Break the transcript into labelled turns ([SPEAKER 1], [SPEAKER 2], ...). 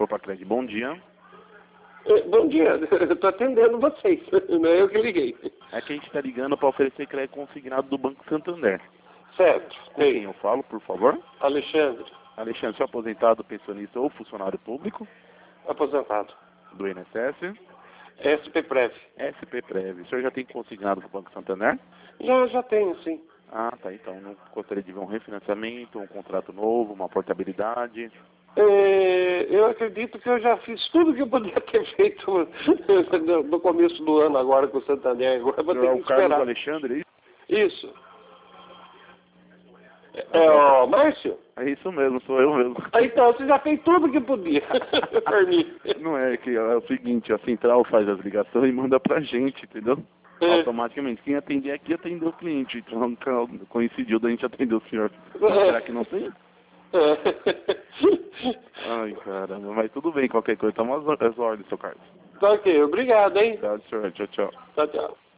[SPEAKER 1] Propacred, bom dia.
[SPEAKER 2] Bom dia, eu estou atendendo vocês, não é eu que liguei.
[SPEAKER 1] É que a gente está ligando para oferecer crédito consignado do Banco Santander.
[SPEAKER 2] Certo.
[SPEAKER 1] Com quem eu falo, por favor?
[SPEAKER 2] Alexandre,
[SPEAKER 1] Alexandre, senhor aposentado, pensionista ou funcionário público?
[SPEAKER 2] aposentado.
[SPEAKER 1] Do INSS?
[SPEAKER 2] SP Prev.
[SPEAKER 1] SP Prev. O senhor já tem consignado para o Banco Santander?
[SPEAKER 2] Já tenho, sim.
[SPEAKER 1] Ah, tá. Então, não gostaria de ver um refinanciamento, um contrato novo, uma portabilidade?
[SPEAKER 2] Eu acredito que eu já fiz tudo que eu podia ter feito no começo do ano agora com o Santander. Agora vou ter
[SPEAKER 1] É
[SPEAKER 2] que
[SPEAKER 1] o Carlos
[SPEAKER 2] esperar.
[SPEAKER 1] Alexandre, é isso?
[SPEAKER 2] Isso. O Márcio?
[SPEAKER 1] É isso mesmo, sou eu mesmo.
[SPEAKER 2] Então, você já fez tudo que podia por mim.
[SPEAKER 1] Não é que é o seguinte, a central faz as ligações e manda pra gente, entendeu? Automaticamente. Quem atender aqui atendeu o cliente. Então coincidiu da gente atender o senhor. Será que não tem? Ai, caramba. Mas tudo bem, qualquer coisa. Tá umas ordens, seu Carlos.
[SPEAKER 2] Tá ok, obrigado, hein?
[SPEAKER 1] Obrigado, senhor. Tchau, tchau.
[SPEAKER 2] Tchau, tchau.